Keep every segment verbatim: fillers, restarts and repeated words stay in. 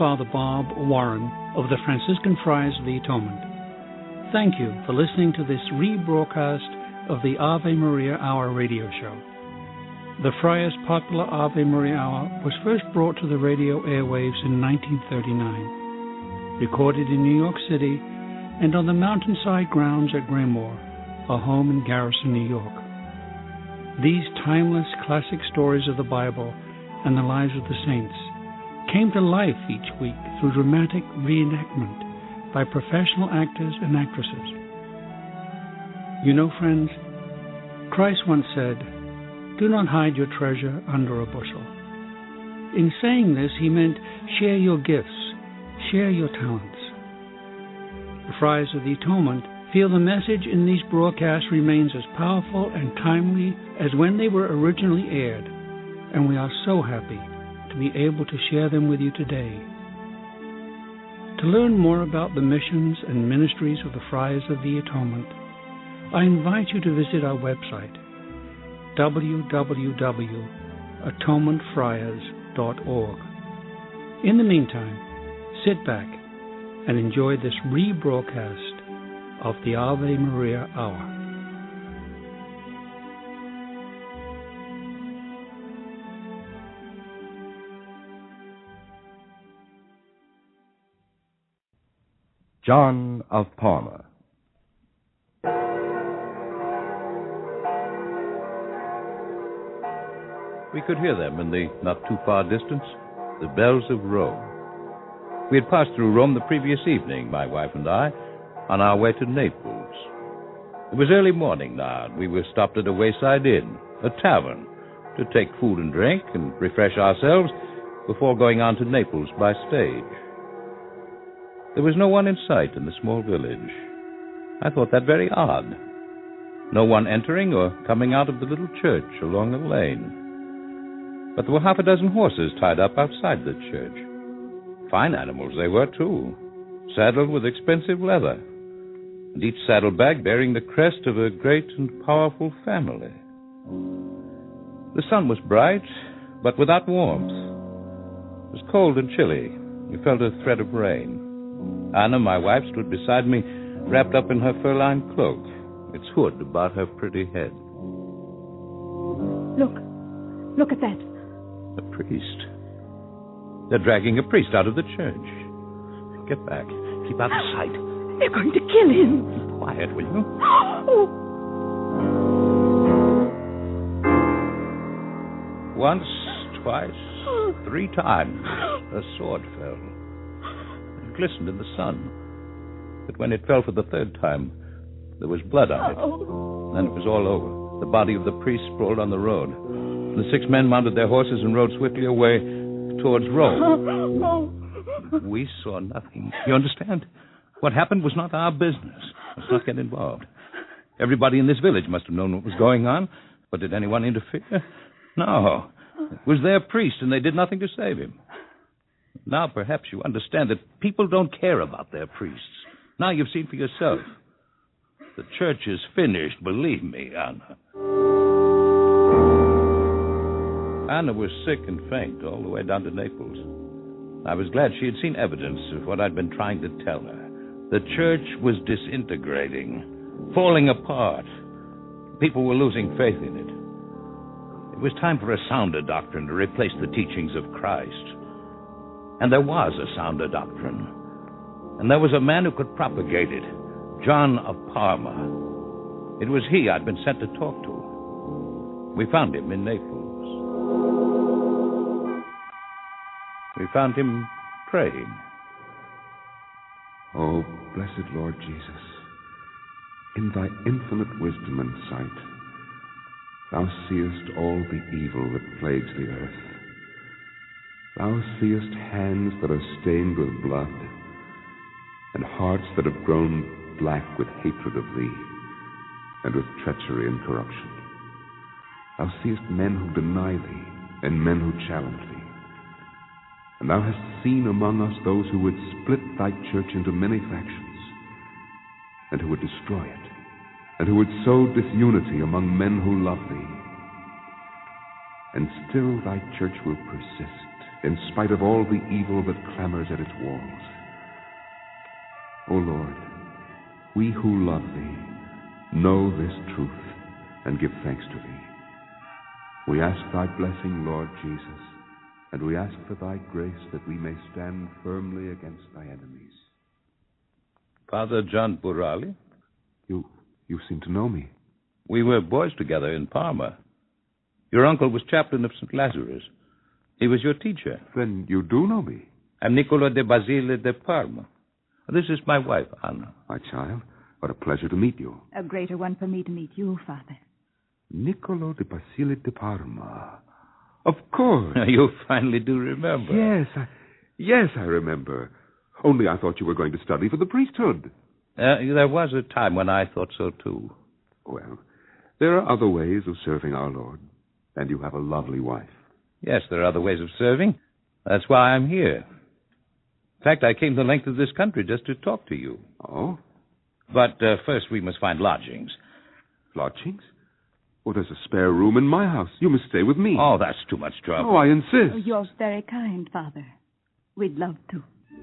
Father Bob Warren of the Franciscan Friars of the Atonement. Thank you for listening to this rebroadcast of the Ave Maria Hour radio show. The Friars' popular Ave Maria Hour was first brought to the radio airwaves in nineteen thirty-nine, recorded in New York City and on the mountainside grounds at Graymoor, a home in Garrison, New York. These timeless classic stories of the Bible and the lives of the saints came to life each week through dramatic reenactment by professional actors and actresses. You know, friends, Christ once said, "Do not hide your treasure under a bushel." In saying this, he meant share your gifts, share your talents. The Friars of the Atonement feel the message in these broadcasts remains as powerful and timely as when they were originally aired, and we are so happy to be able to share them with you today. To learn more about the missions and ministries of the Friars of the Atonement, I invite you to visit our website, w w w dot atonement friars dot org. In the meantime, sit back and enjoy this rebroadcast of the Ave Maria Hour. John of Parma. We could hear them in the not-too-far distance, the bells of Rome. We had passed through Rome the previous evening, my wife and I, on our way to Naples. It was early morning now, and we were stopped at a wayside inn, a tavern, to take food and drink and refresh ourselves before going on to Naples by stage. There was no one in sight in the small village. I thought that very odd. No one entering or coming out of the little church along the lane. But there were half a dozen horses tied up outside the church. Fine animals they were, too, saddled with expensive leather, and each saddlebag bearing the crest of a great and powerful family. The sun was bright, but without warmth. It was cold and chilly. We felt a threat of rain. Anna, my wife, stood beside me, wrapped up in her fur-lined cloak, its hood about her pretty head. Look. Look at that. A priest. They're dragging a priest out of the church. Get back. Keep out of sight. They're going to kill him. Be quiet, will you? Oh. Once, twice, three times, a sword fell. It glistened in the sun. But when it fell for the third time, there was blood on it. Oh. Then it was all over. The body of the priest sprawled on the road. The six men mounted their horses and rode swiftly away towards Rome. Oh. We saw nothing. You understand? What happened was not our business. Let's not get involved. Everybody in this village must have known what was going on, but did anyone interfere? No. It was their priest, and they did nothing to save him. Now perhaps you understand that people don't care about their priests. Now you've seen for yourself. The church is finished, believe me, Anna. Anna was sick and faint all the way down to Naples. I was glad she had seen evidence of what I'd been trying to tell her. The church was disintegrating, falling apart. People were losing faith in it. It was time for a sounder doctrine to replace the teachings of Christ. And there was a sounder doctrine. And there was a man who could propagate it, John of Parma. It was he I'd been sent to talk to. We found him in Naples. We found him praying. Oh, blessed Lord Jesus, in thy infinite wisdom and sight, thou seest all the evil that plagues the earth. Thou seest hands that are stained with blood, and hearts that have grown black with hatred of thee, and with treachery and corruption. Thou seest men who deny thee, and men who challenge thee. And thou hast seen among us those who would split thy church into many factions, and who would destroy it, and who would sow disunity among men who love thee. And still thy church will persist, in spite of all the evil that clamors at its walls. O Lord, we who love thee know this truth and give thanks to thee. We ask thy blessing, Lord Jesus, and we ask for thy grace that we may stand firmly against thy enemies. Father John Burali? You, you seem to know me. We were boys together in Parma. Your uncle was chaplain of Saint Lazarus. He was your teacher. Then you do know me. I'm Niccolo de Basile de Parma. This is my wife, Anna. My child, what a pleasure to meet you. A greater one for me to meet you, Father. Niccolo de Basile de Parma. Of course. You finally do remember. Yes, I, yes, I remember. Only I thought you were going to study for the priesthood. Uh, there was a time when I thought so, too. Well, there are other ways of serving our Lord, and you have a lovely wife. Yes, there are other ways of serving. That's why I'm here. In fact, I came the length of this country just to talk to you. Oh? But uh, first we must find lodgings. Lodgings? Oh, there's a spare room in my house. You must stay with me. Oh, that's too much trouble. Oh, I insist. Oh, you're very kind, Father. We'd love to.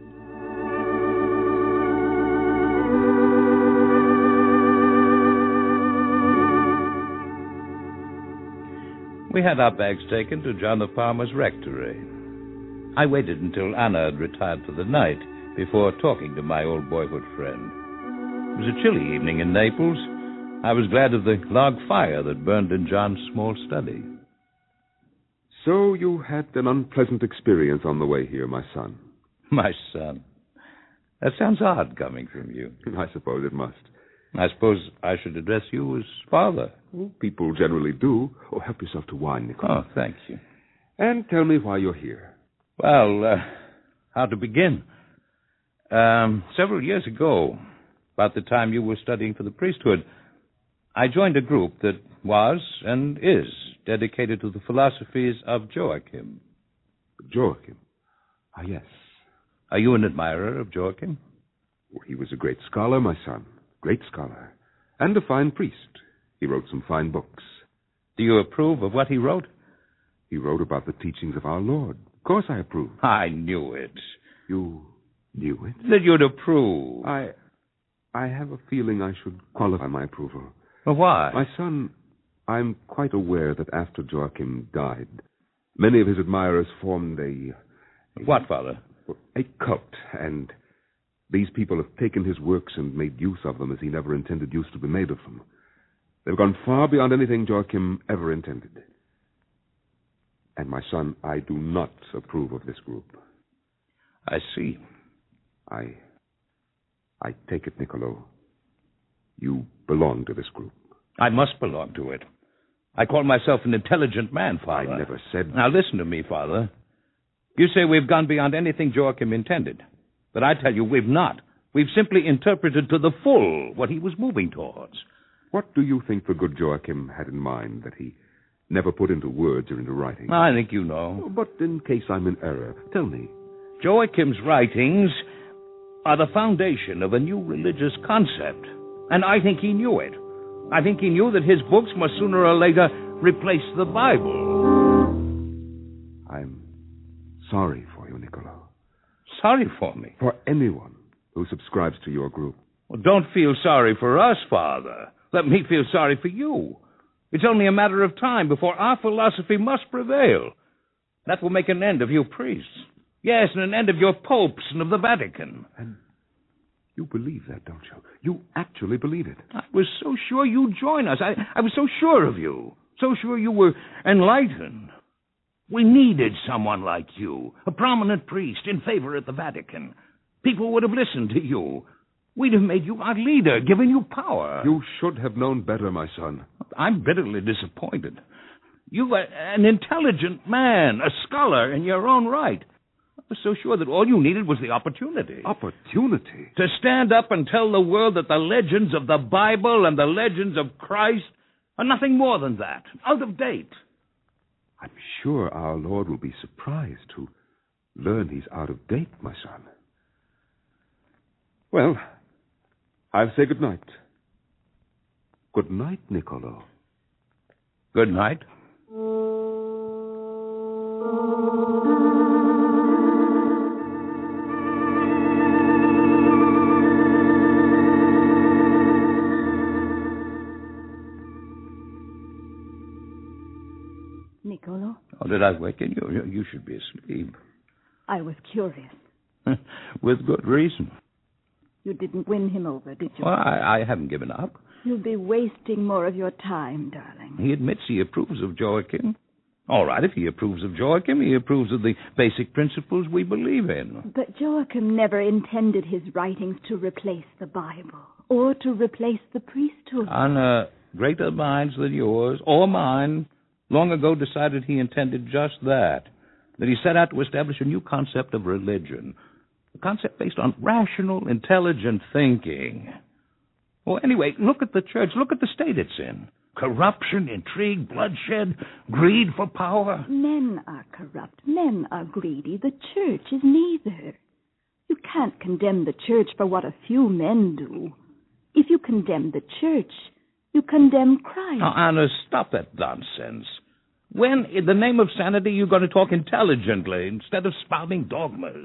We had our bags taken to John of Parma's rectory. I waited until Anna had retired for the night before talking to my old boyhood friend. It was a chilly evening in Naples. I was glad of the log fire that burned in John's small study. So you had an unpleasant experience on the way here, my son. My son. That sounds odd coming from you. I suppose it must. I suppose I should address you as father. Well, people generally do. Oh, help yourself to wine, Niccolo. Oh, thank you. And tell me why you're here. Well, uh, how to begin? Um, several years ago, about the time you were studying for the priesthood, I joined a group that was and is dedicated to the philosophies of Joachim. Joachim? Ah, yes. Are you an admirer of Joachim? Well, he was a great scholar, my son. Great scholar. And a fine priest. He wrote some fine books. Do you approve of what he wrote? He wrote about the teachings of our Lord. Of course I approve. I knew it. You knew it? That you'd approve. I... I have a feeling I should qualify my approval. Well, why? My son, I'm quite aware that after Joachim died, many of his admirers formed a... a what, Father? A cult, and these people have taken his works and made use of them as he never intended use to be made of them. They've gone far beyond anything Joachim ever intended. And my son, I do not approve of this group. I see. I... I take it, Niccolo. You belong to this group. I must belong to it. I call myself an intelligent man, Father. I never said... Now, listen to me, Father. You say we've gone beyond anything Joachim intended. But I tell you, we've not. We've simply interpreted to the full what he was moving towards. What do you think the good Joachim had in mind that he never put into words or into writing? I think you know. But in case I'm in error, tell me. Joachim's writings are the foundation of a new religious concept. And I think he knew it. I think he knew that his books must sooner or later replace the Bible. I'm sorry for you, Niccolo. Sorry for me? For anyone who subscribes to your group. Well, don't feel sorry for us, Father. Let me feel sorry for you. It's only a matter of time before our philosophy must prevail. That will make an end of you priests. Yes, and an end of your popes and of the Vatican. And you believe that, don't you? You actually believe it. I was so sure you'd join us. I, I was so sure of you. So sure you were enlightened. We needed someone like you, a prominent priest in favor at the Vatican. People would have listened to you. We'd have made you our leader, given you power. You should have known better, my son. I'm bitterly disappointed. You were an intelligent man, a scholar in your own right. I was so sure that all you needed was the opportunity. Opportunity? To stand up and tell the world that the legends of the Bible and the legends of Christ are nothing more than that, out of date. I'm sure our Lord will be surprised to learn he's out of date, my son. Well, I'll say good night. Good night, Niccolo. Good night. did I waken you? You, you should be asleep. I was curious. With good reason. You didn't win him over, did you? Well, I, I haven't given up. You'll be wasting more of your time, darling. He admits he approves of Joachim. All right, if he approves of Joachim, he approves of the basic principles we believe in. But Joachim never intended his writings to replace the Bible or to replace the priesthood. Anna, greater minds than yours or mine long ago decided he intended just that, that he set out to establish a new concept of religion, a concept based on rational, intelligent thinking. Well, anyway, look at the church. Look at the state it's in. Corruption, intrigue, bloodshed, greed for power. Men are corrupt. Men are greedy. The church is neither. You can't condemn the church for what a few men do. If you condemn the church, you condemn Christ. Now, Anna, stop that nonsense. When, in the name of sanity, you're going to talk intelligently instead of spouting dogmas?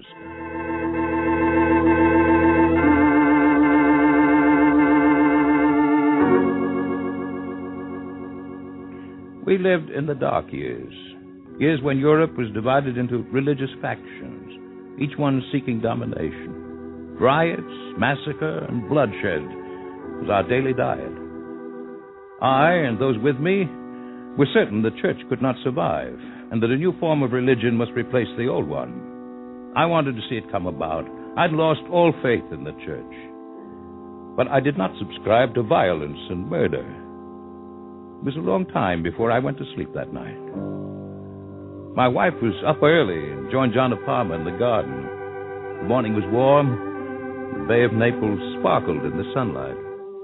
We lived in the dark years, years when Europe was divided into religious factions, each one seeking domination. Riots, massacre, and bloodshed was our daily diet. I, and those with me, were certain the church could not survive, and that a new form of religion must replace the old one. I wanted to see it come about. I'd lost all faith in the church. But I did not subscribe to violence and murder. It was a long time before I went to sleep that night. My wife was up early and joined John of Parma in the garden. The morning was warm. The Bay of Naples sparkled in the sunlight.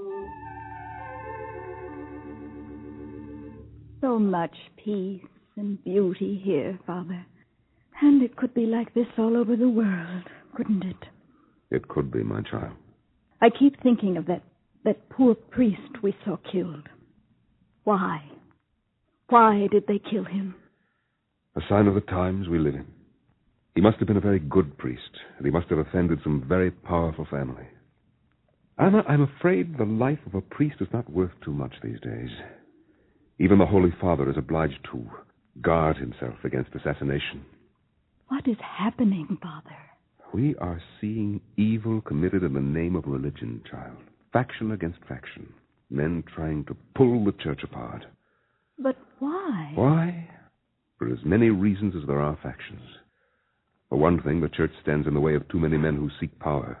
So much peace and beauty here, Father. And it could be like this all over the world, couldn't it? It could be, my child. I keep thinking of that, that poor priest we saw killed. Why? Why did they kill him? A sign of the times we live in. He must have been a very good priest, and he must have offended some very powerful family. Anna, I'm afraid the life of a priest is not worth too much these days. Even the Holy Father is obliged to guard himself against assassination. What is happening, Father? We are seeing evil committed in the name of religion, child. Faction against faction. Men trying to pull the church apart. But why? Why? For as many reasons as there are factions. For one thing, the church stands in the way of too many men who seek power.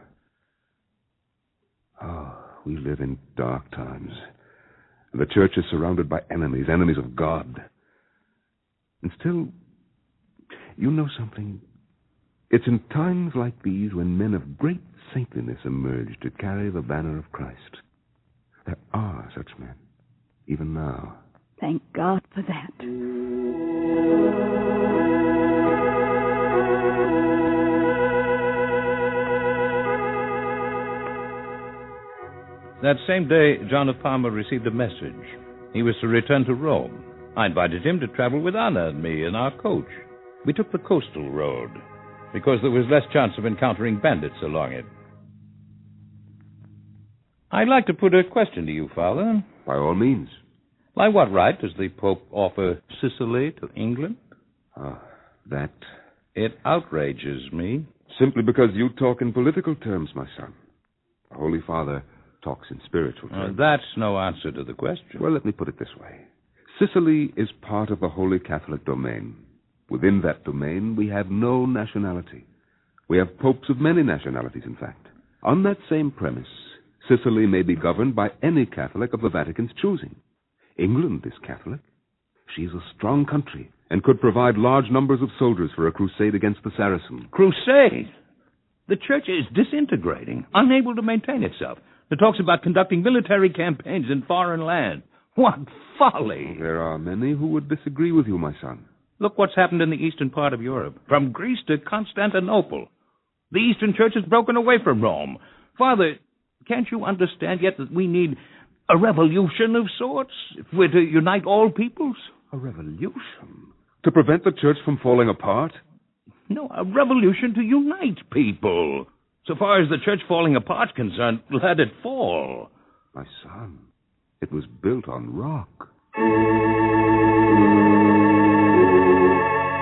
Oh, we live in dark times. And the church is surrounded by enemies, enemies of God. And still, you know something? It's in times like these when men of great saintliness emerge to carry the banner of Christ. There are such men, even now. Thank God for that. That same day, John of Parma received a message. He was to return to Rome. I invited him to travel with Anna and me in our coach. We took the coastal road, because there was less chance of encountering bandits along it. I'd like to put a question to you, Father. By all means. By what right does the Pope offer Sicily to England? Ah, that... It outrages me. Simply because you talk in political terms, my son. The Holy Father talks in spiritual terms. Uh, that's no answer to the question. Well, let me put it this way. Sicily is part of the Holy Catholic domain. Within that domain, we have no nationality. We have popes of many nationalities, in fact. On that same premise, Sicily may be governed by any Catholic of the Vatican's choosing. England is Catholic. She is a strong country and could provide large numbers of soldiers for a crusade against the Saracens. Crusade? The church is disintegrating, unable to maintain itself. It talks about conducting military campaigns in foreign lands. What folly! There are many who would disagree with you, my son. Look what's happened in the eastern part of Europe, from Greece to Constantinople. The Eastern Church has broken away from Rome. Father, can't you understand yet that we need a revolution of sorts if we're to unite all peoples? A revolution? To prevent the church from falling apart? No, a revolution to unite people. So far as the church falling apart is concerned, let it fall. My son, it was built on rock.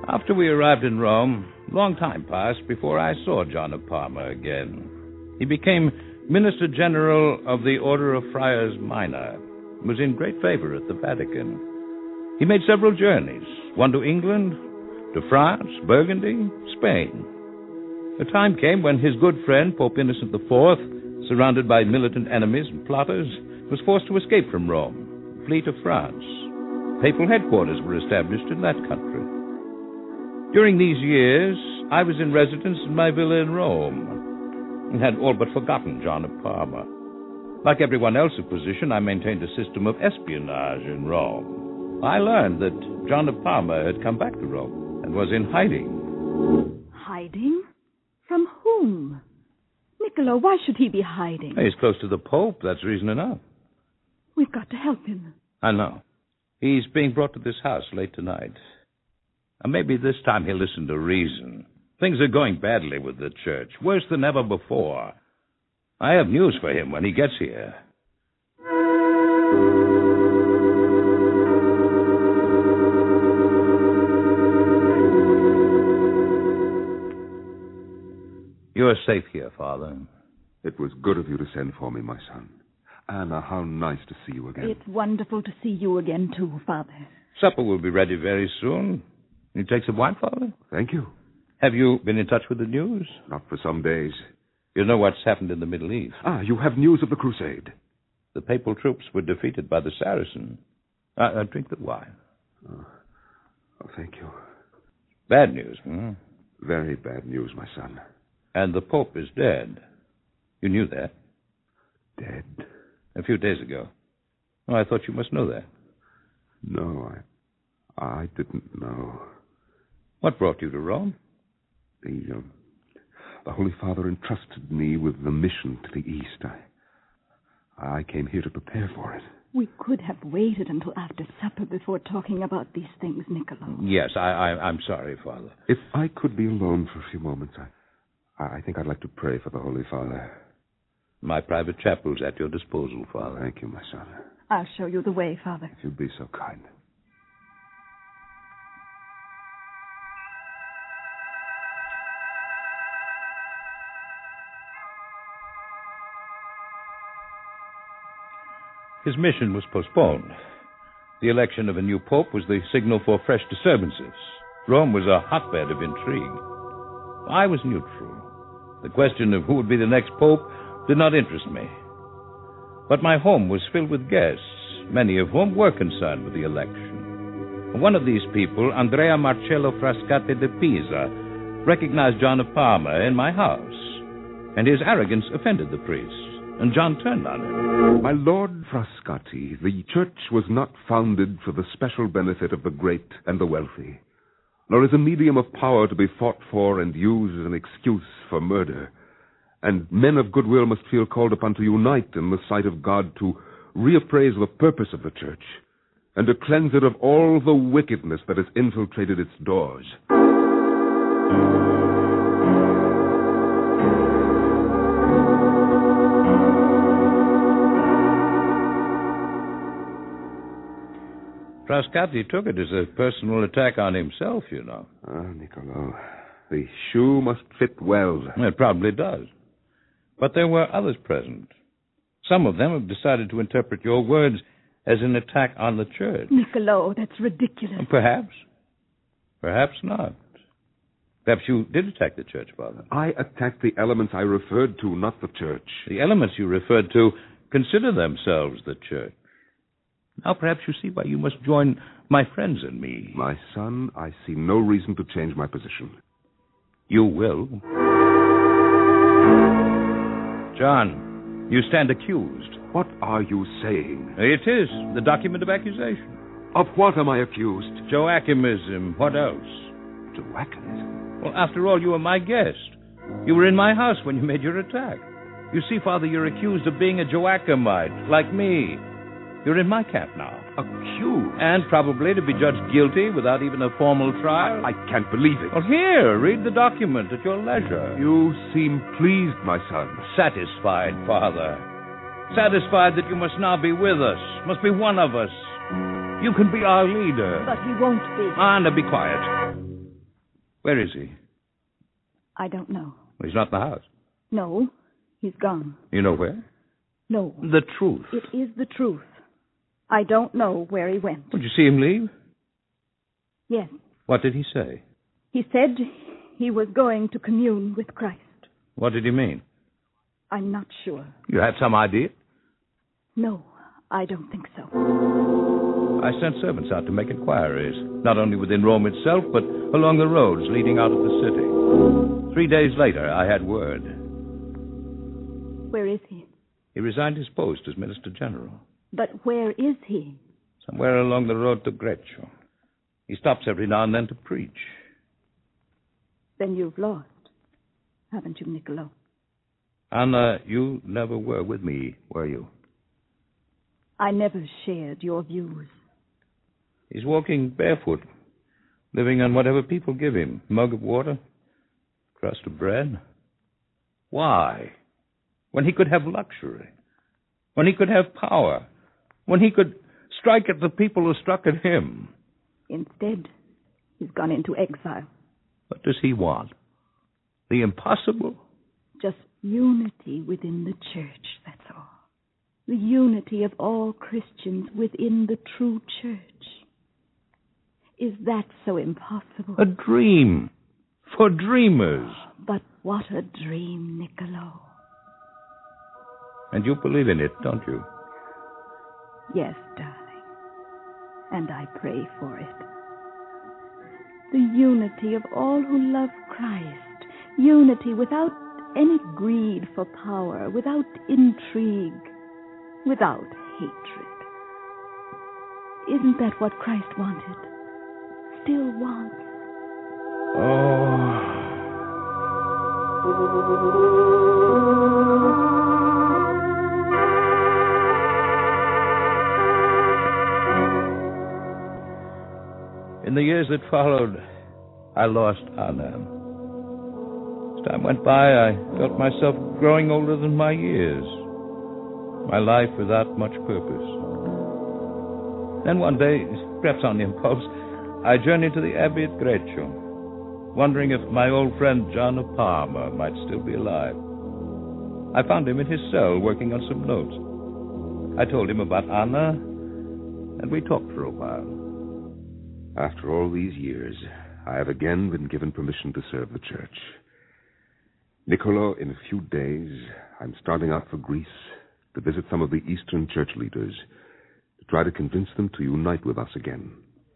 After we arrived in Rome, a long time passed before I saw John of Parma again. He became Minister General of the Order of Friars Minor, and was in great favor at the Vatican. He made several journeys, one to England, to France, Burgundy, Spain. A time came when his good friend, Pope Innocent the Fourth, surrounded by militant enemies and plotters, was forced to escape from Rome, flee to France. Papal headquarters were established in that country. During these years, I was in residence in my villa in Rome, and had all but forgotten John of Parma. Like everyone else of position, I maintained a system of espionage in Rome. I learned that John of Parma had come back to Rome and was in hiding. Hiding? From whom? Niccolo, why should he be hiding? He's close to the Pope, that's reason enough. We've got to help him. I know. He's being brought to this house late tonight. And maybe this time he'll listen to reason. Things are going badly with the church, worse than ever before. I have news for him when he gets here. You are safe here, Father. It was good of you to send for me, my son. Anna, how nice to see you again. It's wonderful to see you again, too, Father. Supper will be ready very soon. You take some wine, Father? Thank you. Have you been in touch with the news? Not for some days. You know what's happened in the Middle East. Ah, you have news of the crusade. The papal troops were defeated by the Saracen. Uh, uh, drink the wine. Oh. oh, thank you. Bad news, hmm? Very bad news, my son. And the Pope is dead. You knew that? Dead? A few days ago. Oh, I thought you must know that. No, I... I didn't know. What brought you to Rome? The, um, the Holy Father entrusted me with the mission to the East. I, I came here to prepare for it. We could have waited until after supper before talking about these things, Niccolo. Yes, I, I, I'm sorry, Father. If I could be alone for a few moments, I, I think I'd like to pray for the Holy Father. My private chapel's at your disposal, Father. Thank you, my son. I'll show you the way, Father. If you'd be so kind. His mission was postponed. The election of a new pope was the signal for fresh disturbances. Rome was a hotbed of intrigue. I was neutral. The question of who would be the next pope did not interest me. But my home was filled with guests, many of whom were concerned with the election. One of these people, Andrea Marcello Frascati de Pisa, recognized John of Parma in my house, and his arrogance offended the priest, and John turned on him. My Lord Frascati, the church was not founded for the special benefit of the great and the wealthy, nor is a medium of power to be fought for and used as an excuse for murder. And men of goodwill must feel called upon to unite in the sight of God to reappraise the purpose of the church and to cleanse it of all the wickedness that has infiltrated its doors. Frascati took it as a personal attack on himself, you know. Ah, Niccolo, the shoe must fit well. It probably does. But there were others present. Some of them have decided to interpret your words as an attack on the church. Niccolo, that's ridiculous. Perhaps. Perhaps not. Perhaps you did attack the church, Father. I attacked the elements I referred to, not the church. The elements you referred to consider themselves the church. Now perhaps you see why you must join my friends and me. My son, I see no reason to change my position. You will. John, you stand accused. What are you saying? It is the document of accusation. Of what am I accused? Joachimism. What else? Joachimism? Well, after all, you were my guest. You were in my house when you made your attack. You see, Father, you're accused of being a Joachimite, like me. You're in my camp now. Accused? And probably to be judged guilty without even a formal trial. I, I can't believe it. Well, here, read the document at your leisure. You seem pleased, my son. Satisfied, Father. Satisfied that you must now be with us, must be one of us. You can be our leader. But he won't be. Anna, be quiet. Where is he? I don't know. Well, he's not in the house. No, he's gone. You know where? No. The truth. It is the truth. I don't know where he went. Did you see him leave? Yes. What did he say? He said he was going to commune with Christ. What did he mean? I'm not sure. You had some idea? No, I don't think so. I sent servants out to make inquiries, not only within Rome itself, but along the roads leading out of the city. Three days later, I had word. Where is he? He resigned his post as Minister General. But where is he? Somewhere along the road to Greccio. He stops every now and then to preach. Then you've lost, haven't you, Niccolo? Anna, you never were with me, were you? I never shared your views. He's walking barefoot, living on whatever people give him. Mug of water, crust of bread. Why? When he could have luxury, when he could have power, when he could strike at the people who struck at him. Instead, he's gone into exile. What does he want? The impossible? Just unity within the church, that's all. The unity of all Christians within the true church. Is that so impossible? A dream. For dreamers. But what a dream, Niccolo. And you believe in it, don't you? Yes, darling. And I pray for it. The unity of all who love Christ. Unity without any greed for power, without intrigue, without hatred. Isn't that what Christ wanted? Still wants? Oh. In the years that followed, I lost Anna. As time went by, I felt myself growing older than my years. My life without much purpose. Then one day, perhaps on impulse, I journeyed to the Abbey at Greccio, wondering if my old friend John of Parma might still be alive. I found him in his cell working on some notes. I told him about Anna, and we talked for a while. After all these years, I have again been given permission to serve the church. Niccolo, in a few days, I'm starting out for Greece to visit some of the Eastern church leaders to try to convince them to unite with us again.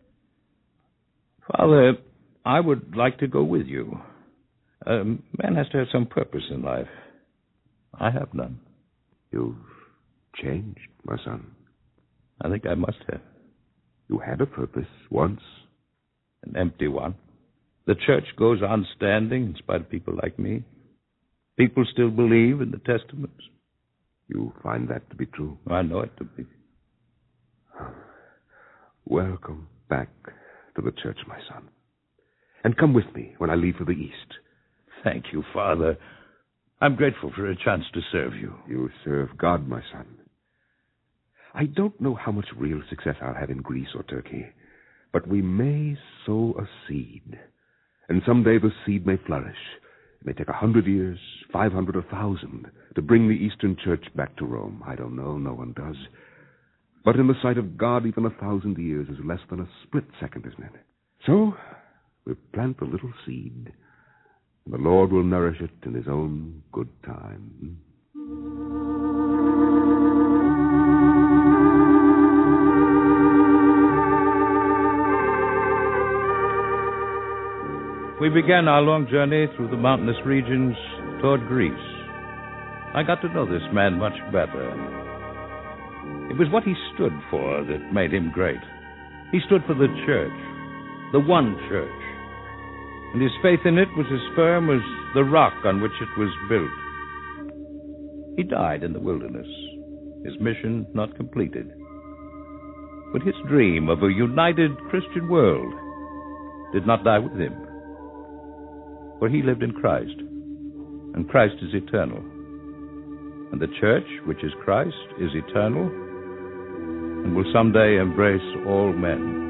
Father, I would like to go with you. A man has to have some purpose in life. I have none. You've changed, my son. I think I must have. You had a purpose once. An empty one. The church goes on standing in spite of people like me. People still believe in the testaments. You find that to be true? I know it to be. Welcome back to the church, my son. And come with me when I leave for the East. Thank you, Father. I'm grateful for a chance to serve you. You serve God, my son. I don't know how much real success I'll have in Greece or Turkey, but we may sow a seed. And someday the seed may flourish. It may take a hundred years, five hundred, a thousand, to bring the Eastern Church back to Rome. I don't know. No one does. But in the sight of God, even a thousand years is less than a split second, isn't it? So, we plant a little seed, and the Lord will nourish it in his own good time. We began our long journey through the mountainous regions toward Greece. I got to know this man much better. It was what he stood for that made him great. He stood for the church, the one church. And his faith in it was as firm as the rock on which it was built. He died in the wilderness, his mission not completed. But his dream of a united Christian world did not die with him. For he lived in Christ, and Christ is eternal. And the church, which is Christ, is eternal, and will someday embrace all men.